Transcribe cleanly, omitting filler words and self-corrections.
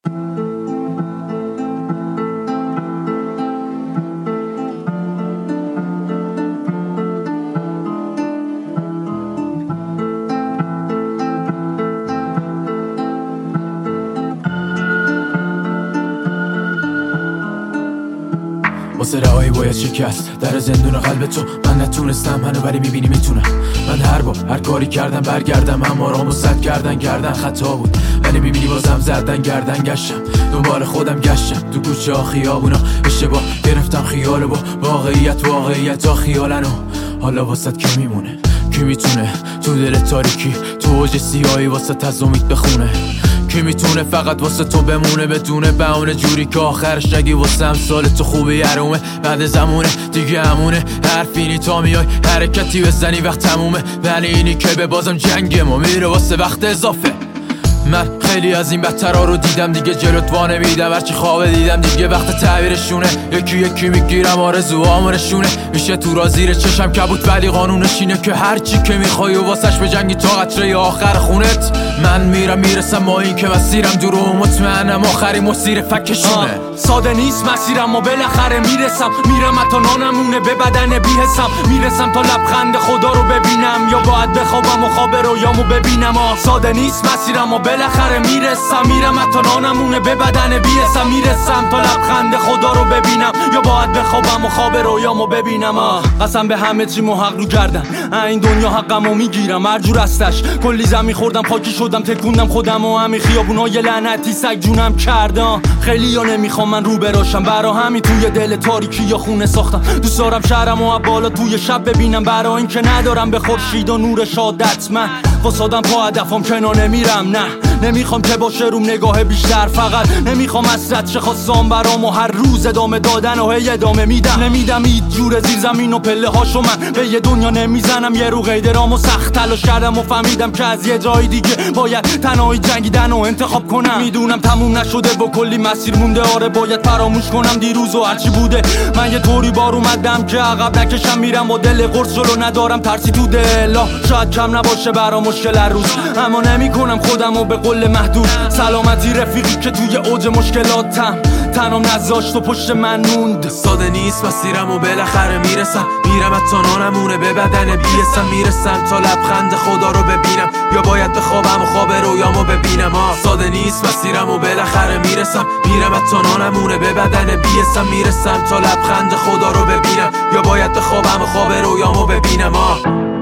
واسه رهایی باید شکست در زندون قلب تو. من نتونستم هنو ولی میبینی میتونم. من هر بار هر کاری کردم برگردم، اما رامو سد کردن خطا بود، ولی میبینی بازم زدن گردن گشتم، دنبال خودم گشتم تو کوچه ها خیابونا، اشتباه گرفتم خیالو با واقعیت ها خیالنو. حالا واسط کی میمونه، کی میتونه تو دل تاریکی تو اوج سیاهی واسه از امید بخونه؟ کی میتونه فقط واسه تو بمونه بدون بهونه، جوری که آخرش نگی واسه امثال تو خوبه یرومه. بعد زمونه دیگه همونه، حرفینی تا میای حرکتی بزنی وقت تمومه، ولی اینی که به بازم جنگ ما میره واسه وقت اضافه. من خیلی از این بدترها رو دیدم دیگه، جلوت وا نمیدم هرچی خوابه دیدم دیگه، وقت تعبیرشونه. یکی میگیرم آرزوامونشونه، میشه تو را زیر چشم کبوت، ولی قانونش اینه که هرچی که میخوای و واسش به جنگی تا قطره آخر خونت. من میرسم ما این که مسیرم دور و مطمئنم آخری مسیر فکشونه. ساده نیست مسیرم و بالاخره میرسم تا نانمونه به بدن بی‌حسم، میرسم تا لبخند خدا رو ببینم، یا باید بخوابم و خواب رویامو ببینم. ساده نیست مسیرم و بالاخره میرسم تا نانمونه به بدن بی‌حسم، میرسم تا لبخند خدا رو ببینم، یا باید بخوابم و خواب رویامو ببینم. قسم به همه چی حق رو کردن، این دنیا حقمو میگیرم هر جور هستش. کلی زمین خوردم خاکی شدم تکوندم خودم و همین خیابونای لعنتی سگ جونم کردم. خیلی یا نمیخوام من رو براشم، برا همین توی دل تاریکی یا خونه ساختم. دوست دارم شهرم و بالا توی شب ببینم، برا این که ندارم به خورشید و نور شادت. من واسادم پا هدفم کنار نمیرم، نه نمیخوام که باشه روم نگاه بیشتر، فقط نمیخوام حسرت چه خواستم برام و هر روز ادامه دادن و هی ادامه نمیدم هیچ جور زیر زمین و پله هاشو من به یه دنیا نمیزنم. یه رو قیدرام و سخت تلاش کردم و فهمیدم که از یه جای دیگه باید تنهایی جنگیدن و انتخاب کنم. میدونم تموم نشده با کلی مسیر مونده، آره باید فراموش کنم دیروز و هرچی بوده. من یه طوری بار اومدم که عقب نکشم، میرم با دل قرص جلو ندارم ترسی تو دل. شاید کم نباشه برام مشکل هر روز، اما نمیکنم خودمو به قول محدود. سلامتی رفیقی که توی اوج مشکلاتم تنم نذاشت و پشت من موند. ساده نیست مسیرم و بالاخره میرسم تا نانمونه به بدن بی‌حسم، میرسم تا لبخند خدا رو ببینم، یا باید بخوابم و خواب رویامو ببینم. ساده نیست مسیرم و بالاخره میرسم تا نانمونه به بدن بی‌حسم، میرسم تا لبخند خدا رو ببینم، یا باید بخوابم و خواب رویامو ببینم.